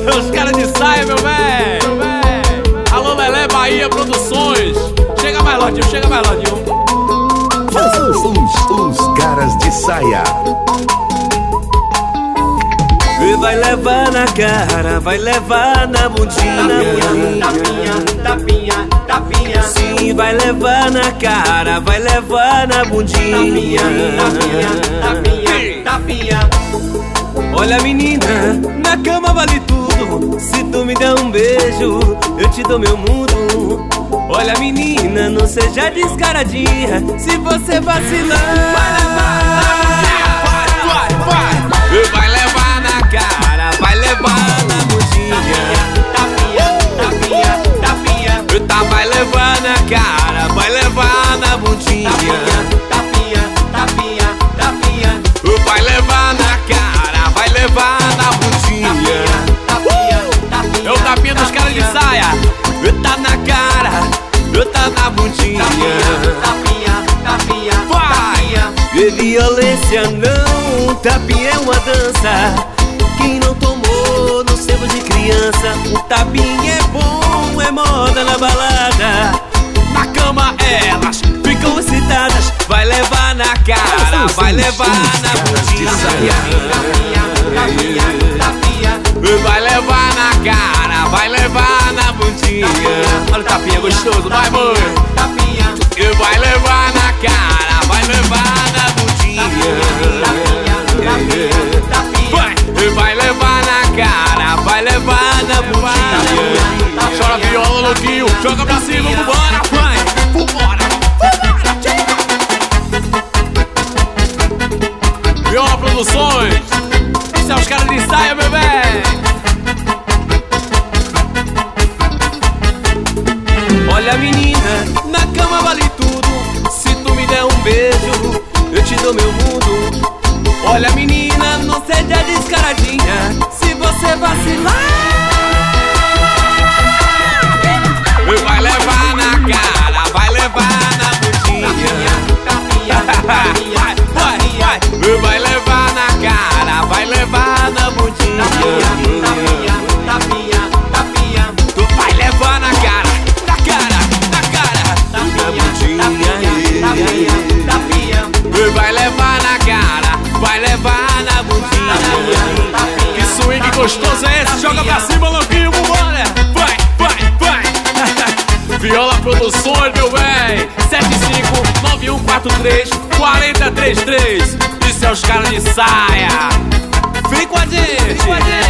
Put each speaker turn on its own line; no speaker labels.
Os caras de saia, meu véi. Alô, Lelé Bahia Produções. Chega mais, Lodinho, chega mais, Lodinho.
Os caras de saia.
E vai levar na cara, vai levar na bundinha.
Tapinha, tapinha.
Sim, vai levar na cara, vai levar na bundinha.
Tapinha.
Olha, menina, na cama vale tudo. Se tu me der um beijo, eu te dou meu mundo. Olha, menina, não seja descaradinha. Se você vacilar, vai levar na cara, vai levar na bundinha.
Tapinha.
Tá, vai levar na cara, vai levar na bundinha.
Tapinha.
Vai levar na cara, vai levar na bundinha.
É o tapinha dos caras de saia.
Tá na cara, tá na bundinha.
Tapinha.
Vai! E violência não, tapinha é uma dança. Quem não tomou nos tempos de criança, o tapinha é bom, é moda na balada.
Na cama elas
Ficam excitadas, vai levar na cara, vai levar na bundinha. Vai levar na cara, vai levar na bundinha.
Olha o tapinha gostoso, vai, mãe.
E vai levar na cara, vai levar na bundinha. E vai levar na cara, vai levar na bundinha.
Chora viola, louquinho, joga pra cima, vambora, vai. Vambora. Viola Produções. Isso é os caras de saia, meu véi.
Olha, menina, na cama vale tudo. Se tu me der um beijo, eu te dou meu mundo. Olha, menina, não seja descaradinha. Se você vacilar, vai levar na cara, vai levar na bundinha. Vai levar na cara, vai levar na bundinha. Tu vai levar na cara, na bundinha. Vai levar na cara, vai levar na bundinha.
Que swing gostoso é esse? Joga pra cima, louquinho, vambora. Vai. Viola Produções, meu véi. 7591434033. Isso é os caras de saia. Vem com a gente.